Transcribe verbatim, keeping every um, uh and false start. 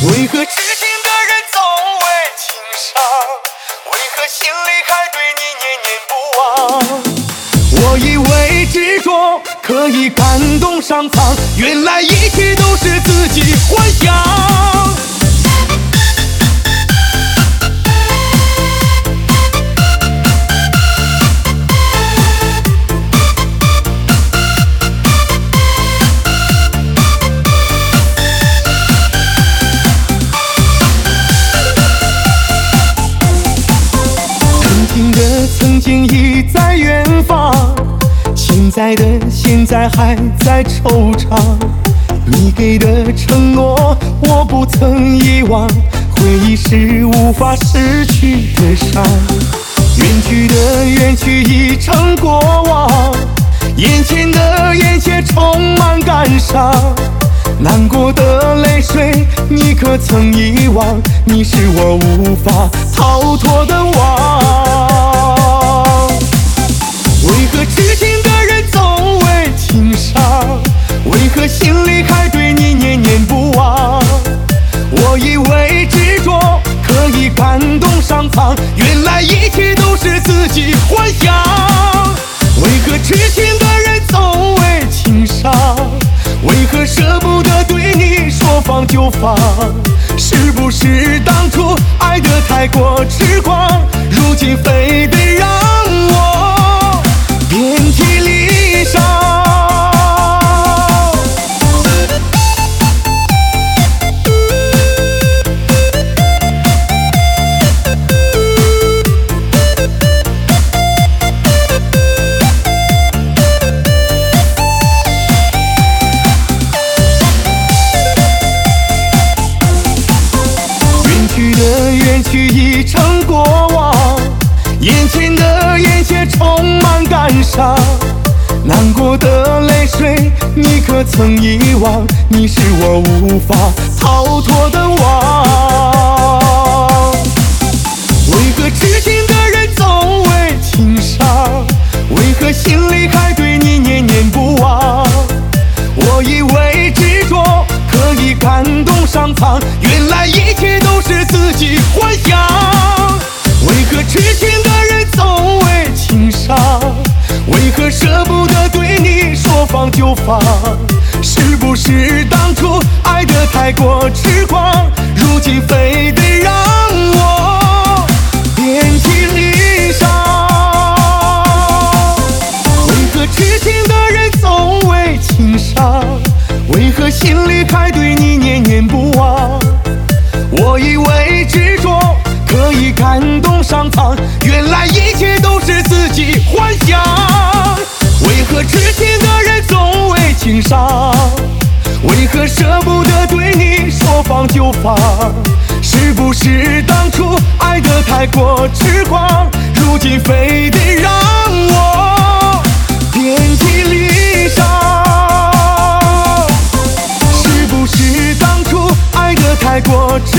为何痴情的人总为情伤？为何心里还对你念念不忘？我以为执着可以感动上苍，原来一切都是自己幻想。曾经已在远方，现在的现在还在惆怅。你给的承诺我不曾遗忘，回忆是无法失去的伤。远去的远去已成过往，眼前的眼前充满感伤。难过的泪水你可曾遗忘？你是我无法逃脱的网。为何痴情的人总为情伤？为何心里还对你念念不忘？我以为执着可以感动上苍，原来一切都是自己幻想。为何痴情的人总为情伤？为何舍不得对你说放就放？是不是当初爱得太过痴狂，如今非得让我遍体鳞伤？远去已成过往，眼前的眼前充满感伤。难过的泪水你可曾遗忘？你是我无法逃脱的网。为何痴情的人总为情伤？为何心里还对你念念不忘？我以为执着可以感动上苍，原来一切都是自己幻想。为何痴情的人总为情伤？为何舍不得对你说放就放？是不是当初爱得太过痴狂，如今非得让我遍体鳞伤？为何痴情的人总为情伤？为何心里还对你念念不忘？我以为执着可以感动上苍，原来一切都是自己幻想。为何痴情的人总为情伤？为何舍不得对你说放就放？是不是当初爱得太过痴狂，如今非得让我遍体鳞伤？是不是当初爱得太过痴